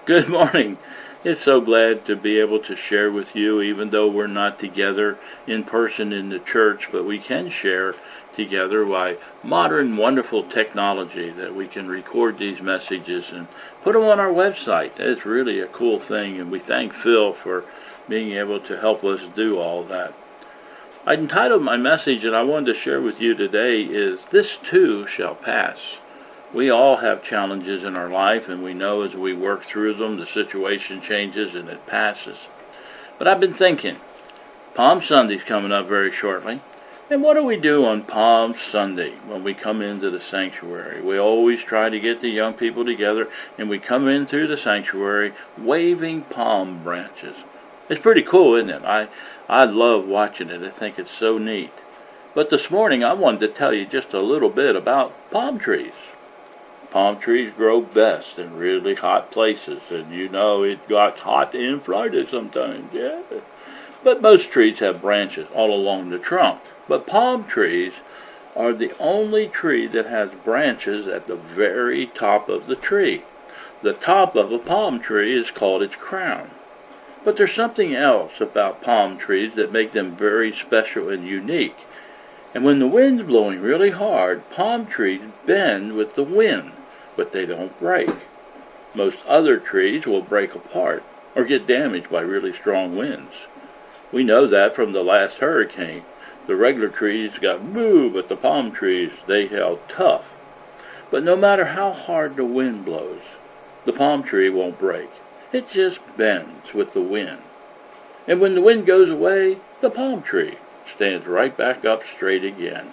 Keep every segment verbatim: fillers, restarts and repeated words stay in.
Good morning. It's so glad to be able to share with you, even though we're not together in person in the church, but we can share together by modern, wonderful technology that we can record these messages and put them on our website. It's really a cool thing, and we thank Phil for being able to help us do all that. I entitled my message, and I wanted to share with you today, is This Too Shall Pass. We all have challenges in our life, and we know as we work through them, the situation changes and it passes. But I've been thinking, Palm Sunday's coming up very shortly. And what do we do on Palm Sunday when we come into the sanctuary? We always try to get the young people together, and we come in through the sanctuary waving palm branches. It's pretty cool, isn't it? I, I love watching it. I think it's so neat. But this morning I wanted to tell you just a little bit about palm trees. Palm trees grow best in really hot places, and you know it got hot in Florida sometimes, yeah. But most trees have branches all along the trunk. But palm trees are the only tree that has branches at the very top of the tree. The top of a palm tree is called its crown. But there's something else about palm trees that make them very special and unique. And when the wind's blowing really hard, palm trees bend with the wind, but they don't break. Most other trees will break apart or get damaged by really strong winds. We know that from the last hurricane. The regular trees got moved, but the palm trees, they held tough. But no matter how hard the wind blows, the palm tree won't break. It just bends with the wind. And when the wind goes away, the palm tree stands right back up straight again.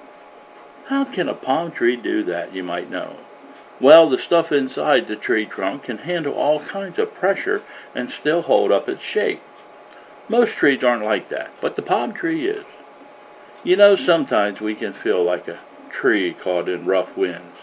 How can a palm tree do that, you might know? Well, the stuff inside the tree trunk can handle all kinds of pressure and still hold up its shape. Most trees aren't like that, but the palm tree is. You know, sometimes we can feel like a tree caught in rough winds.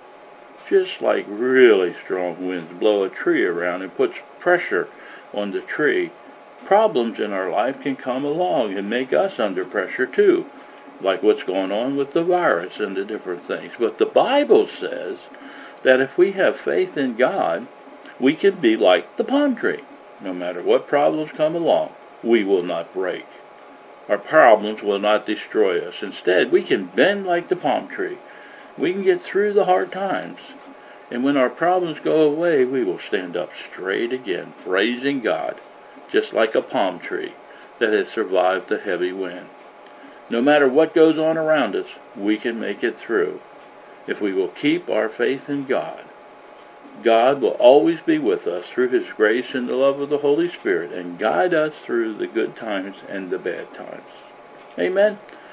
Just like really strong winds blow a tree around and puts pressure on the tree, problems in our life can come along and make us under pressure too, like what's going on with the virus and the different things. But the Bible says that if we have faith in God, we can be like the palm tree. No matter what problems come along, we will not break. Our problems will not destroy us. Instead, we can bend like the palm tree. We can get through the hard times. And when our problems go away, we will stand up straight again, praising God, just like a palm tree that has survived the heavy wind. No matter what goes on around us, we can make it through if we will keep our faith in God. God will always be with us through His grace and the love of the Holy Spirit and guide us through the good times and the bad times. Amen.